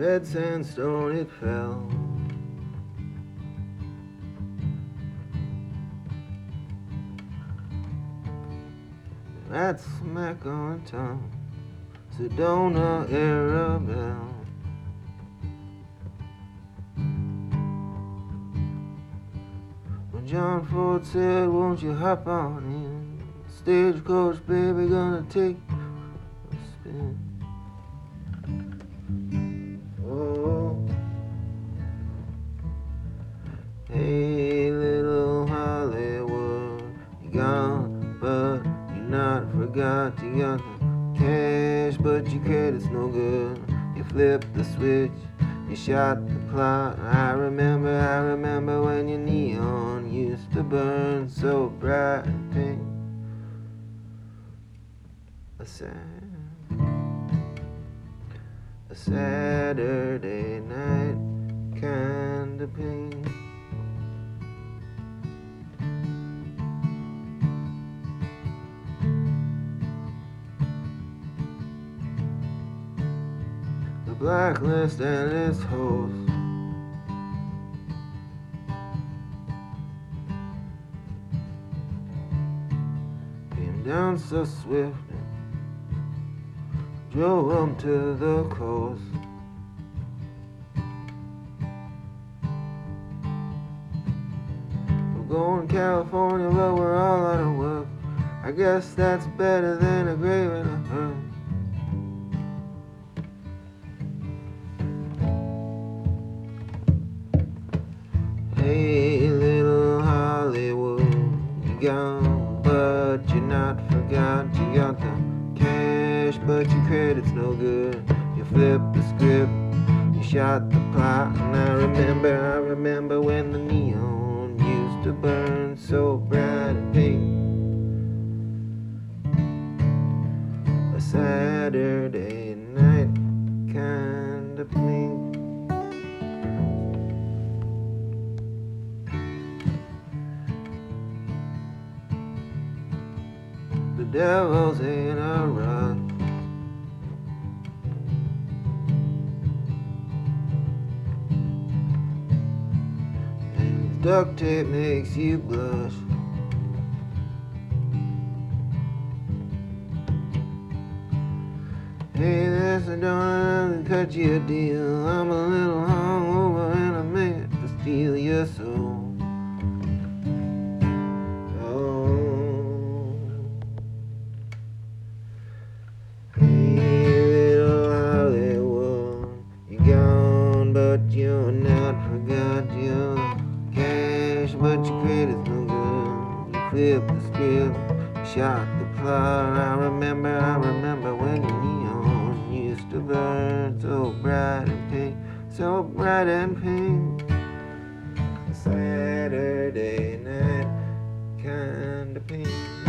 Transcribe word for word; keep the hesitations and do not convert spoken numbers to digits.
red sandstone it fell. That smack on tongue, Sedona Arabelle. When John Ford said, won't you hop on in? Stagecoach, baby, gonna take a spin. Oh, hey, little Hollywood, you gone, but you not forgot. You got the cash, but your credit's no good. You flipped the switch, you shot the plot. I remember, I remember when your neon used to burn so bright and pink. A sad, a Saturday night kind of pink. The blacklist and its host came down so swift and drove them to the coast. We're going to California, but we're all out of work. I guess that's better than a grave in a hearse. Hey, little Hollywood, you gone, but you're not forgot. You got the cash, but your credit's no good. You flipped the script, you shot the plot. And I remember, I remember when the neon used to burn so bright and pink. A Saturday night kind of pink. The devil's in a rush. And his duct tape makes you blush. Hey, this I don't cut you a deal. I'm a little hungover and I meant to steal your soul. But you're not forgot. You're the cash, but your credit's no good. You flipped the script, you shot the plot. I remember, I remember when your neon used to burn so bright and pink, so bright and pink. Saturday night kind of pink.